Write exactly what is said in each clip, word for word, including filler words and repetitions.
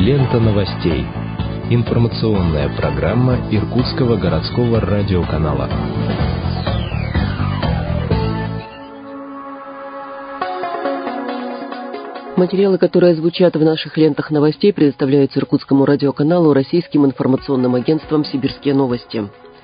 Лента новостей. Информационная программа Иркутского городского радиоканала. Материалы, которые звучат в наших лентах новостей, предоставляются Иркутскому радиоканалу российским информационным агентством «Сибирские новости».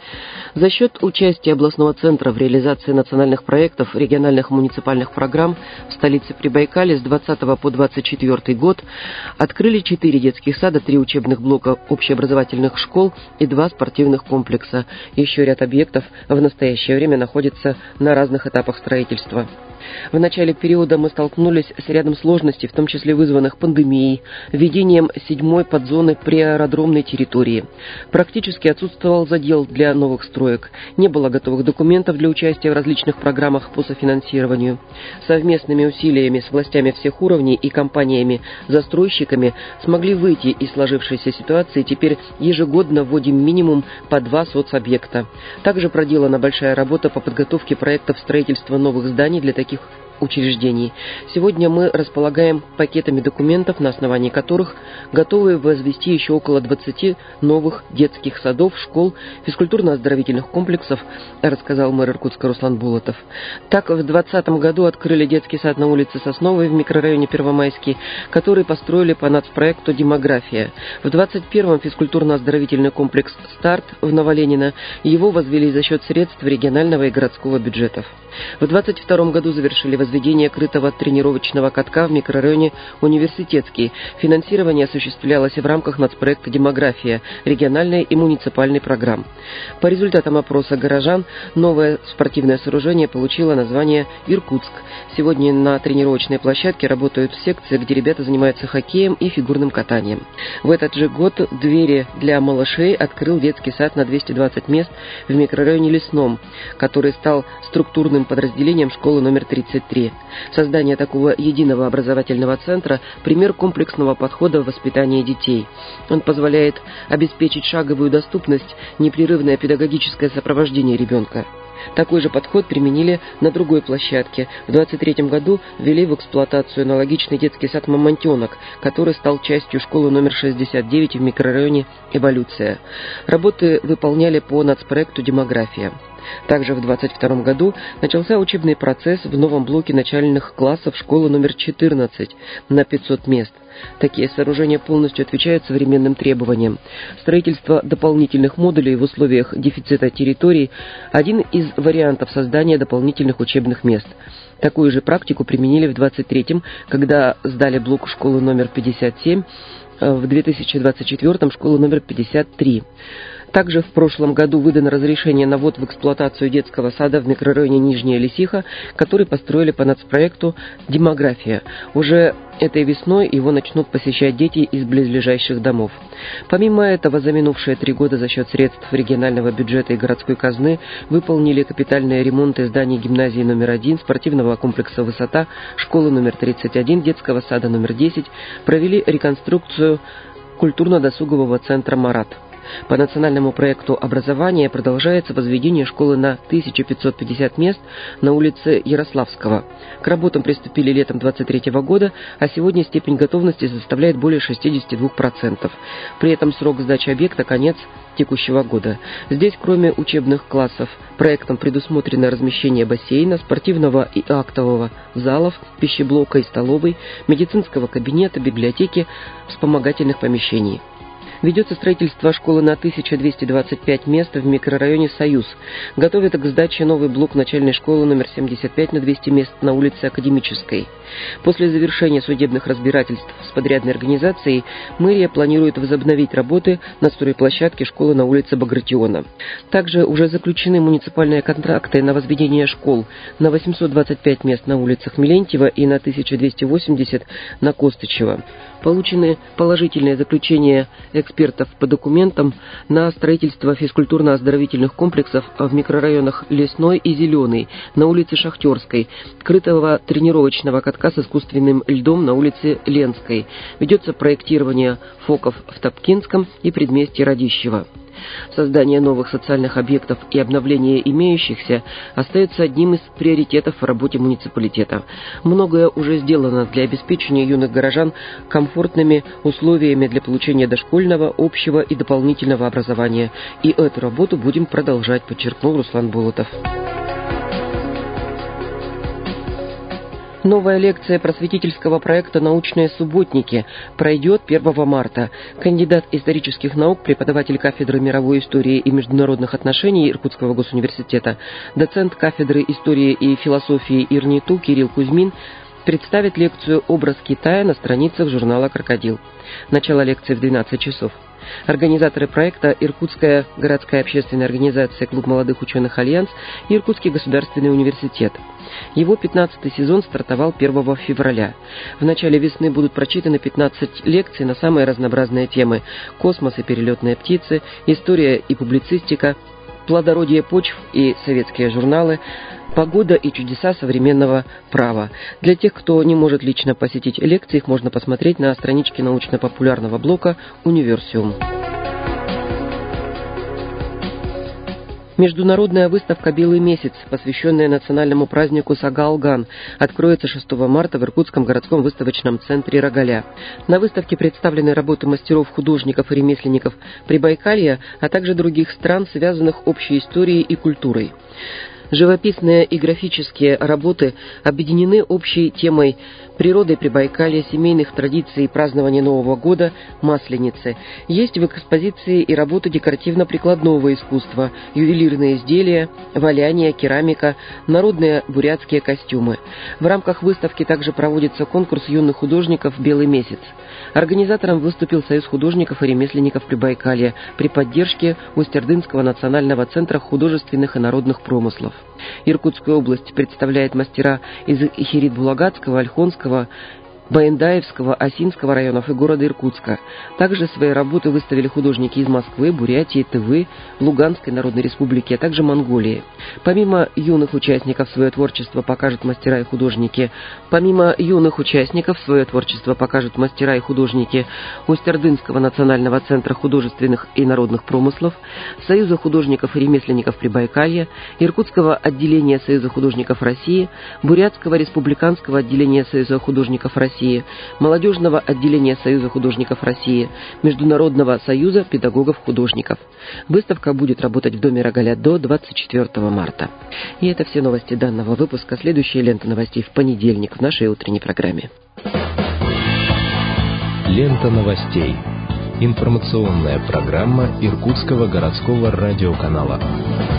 За счет участия областного центра в реализации национальных проектов региональных муниципальных программ в столице Прибайкале с двадцатого по двадцать четвёртый год открыли четыре детских сада, три учебных блока общеобразовательных школ и два спортивных комплекса. Еще ряд объектов в настоящее время находится на разных этапах строительства. В начале периода мы столкнулись с рядом сложностей, в том числе вызванных пандемией, введением седьмой подзоны приаэродромной территории. Практически отсутствовал задел для новых строек. Не было готовых документов для участия в различных программах по софинансированию. Совместными усилиями с властями всех уровней и компаниями-застройщиками смогли выйти из сложившейся ситуации. Теперь ежегодно вводим минимум по два соцобъекта. Также проделана большая работа по подготовке проектов строительства новых зданий для таких учреждений. Сегодня мы располагаем пакетами документов, на основании которых готовы возвести еще около двадцати новых детских садов, школ, физкультурно-оздоровительных комплексов, рассказал мэр Иркутска Руслан Булатов. Так, в двадцатом году открыли детский сад на улице Сосновой в микрорайоне Первомайский, который построили по нацпроекту «Демография». В двадцать первом физкультурно-оздоровительный комплекс «Старт» в Новоленина. Его возвели за счет средств регионального и городского бюджетов. В двадцать втором году завершили возведение крытого тренировочного катка в микрорайоне Университетский. Финансирование осуществлялось в рамках нацпроекта «Демография» региональной и муниципальной программ. По результатам опроса горожан новое спортивное сооружение получило название «Иркутск». Сегодня на тренировочной площадке работают секции, где ребята занимаются хоккеем и фигурным катанием. В этот же год двери для малышей открыл детский сад на двести двадцать мест в микрорайоне Лесном, который стал структурным подразделением школы номер тридцать три. Создание такого единого образовательного центра – пример комплексного подхода в воспитании детей. Он позволяет обеспечить шаговую доступность, непрерывное педагогическое сопровождение ребенка. Такой же подход применили на другой площадке. В двадцать третьем году ввели в эксплуатацию аналогичный детский сад «Мамонтенок», который стал частью школы номер шестьдесят девять в микрорайоне «Эволюция». Работы выполняли по нацпроекту «Демография». Также в двадцать втором году начался учебный процесс в новом блоке начальных классов школы номер четырнадцать на пятьсот мест. Такие сооружения полностью отвечают современным требованиям. Строительство дополнительных модулей в условиях дефицита территорий – один из вариантов создания дополнительных учебных мест. Такую же практику применили в двадцать третьем, когда сдали блок школы номер пятьдесят семь, в две тысячи двадцать четвёртом школу номер пятьдесят три. Также в прошлом году выдано разрешение на ввод в эксплуатацию детского сада в микрорайоне Нижняя Лисиха, который построили по нацпроекту «Демография». Уже этой весной его начнут посещать дети из близлежащих домов. Помимо этого, за минувшие три года за счет средств регионального бюджета и городской казны выполнили капитальные ремонты зданий гимназии номер один, спортивного комплекса «Высота», школы номер тридцать один, детского сада номер десять, провели реконструкцию культурно-досугового центра «Марат». По национальному проекту образования продолжается возведение школы на тысячу пятьсот пятьдесят мест на улице Ярославского. К работам приступили летом двадцать третьего года, а сегодня степень готовности составляет более шестьдесят два процента. При этом срок сдачи объекта – конец текущего года. Здесь, кроме учебных классов, проектом предусмотрено размещение бассейна, спортивного и актового залов, пищеблока и столовой, медицинского кабинета, библиотеки, вспомогательных помещений. Ведется строительство школы на тысячу двести двадцать пять мест в микрорайоне «Союз». Готовят к сдаче новый блок начальной школы номер семьдесят пять на двести мест на улице Академической. После завершения судебных разбирательств с подрядной организацией мэрия планирует возобновить работы на стройплощадке школы на улице Багратиона. Также уже заключены муниципальные контракты на возведение школ на восемьсот двадцать пять мест на улицах Мелентьева и на тысячу двести восемьдесят на Костычева. Получены положительные заключения экспертов по документам на строительство физкультурно-оздоровительных комплексов в микрорайонах Лесной и Зеленый, на улице Шахтерской, крытого тренировочного катка с искусственным льдом на улице Ленской. Ведется проектирование фоков в Топкинском и предместье Радищева. Создание новых социальных объектов и обновление имеющихся остается одним из приоритетов в работе муниципалитета. Многое уже сделано для обеспечения юных горожан комфортными условиями для получения дошкольного, общего и дополнительного образования. И эту работу будем продолжать, подчеркнул Руслан Болотов. Новая лекция просветительского проекта «Научные субботники» пройдет первого марта. Кандидат исторических наук, преподаватель кафедры мировой истории и международных отношений Иркутского госуниверситета, доцент кафедры истории и философии ИРНИТУ Кирилл Кузьмин представит лекцию «Образ Китая» на страницах журнала «Крокодил». Начало лекции в двенадцать часов. Организаторы проекта — Иркутская городская общественная организация «Клуб молодых ученых Альянс» и Иркутский государственный университет. Его пятнадцатый сезон стартовал первого февраля. В начале весны будут прочитаны пятнадцать лекций на самые разнообразные темы: космос и перелетные птицы, история и публицистика, плодородие почв и советские журналы, погода и чудеса современного права. Для тех, кто не может лично посетить лекции, их можно посмотреть на страничке научно-популярного блока «Универсиум». Международная выставка «Белый месяц», посвященная национальному празднику Сагаалган, откроется шестого марта в Иркутском городском выставочном центре «Рогаля». На выставке представлены работы мастеров, художников и ремесленников Прибайкалья, а также других стран, связанных общей историей и культурой. Живописные и графические работы объединены общей темой природы Прибайкалья, семейных традиций, празднования Нового года, Масленицы. Есть в экспозиции и работы декоративно-прикладного искусства, ювелирные изделия, валяние, керамика, народные бурятские костюмы. В рамках выставки также проводится конкурс юных художников «Белый месяц». Организатором выступил Союз художников и ремесленников Прибайкалья при поддержке Усть-Ордынского национального центра художественных и народных промыслов. Иркутская область представляет мастера из Ихирит-Булагатского, Ольхонского, Баендаевского, Осинского районов и города Иркутска. Также свои работы выставили художники из Москвы, Бурятии, Тывы, Луганской Народной Республики, а также Монголии. Помимо юных участников свое творчество покажут мастера и художники. Помимо юных участников свое творчество покажут мастера и художники Усть-Ордынского национального центра художественных и народных промыслов, Союза художников и ремесленников Прибайкалья, Иркутского отделения Союза художников России, Бурятского республиканского отделения Союза художников России, Молодежного отделения Союза художников России, Международного союза педагогов-художников. Выставка будет работать в доме Рогаля до двадцать четвёртого марта. И это все новости данного выпуска. Следующая лента новостей в понедельник в нашей утренней программе. Лента новостей. Информационная программа Иркутского городского радиоканала.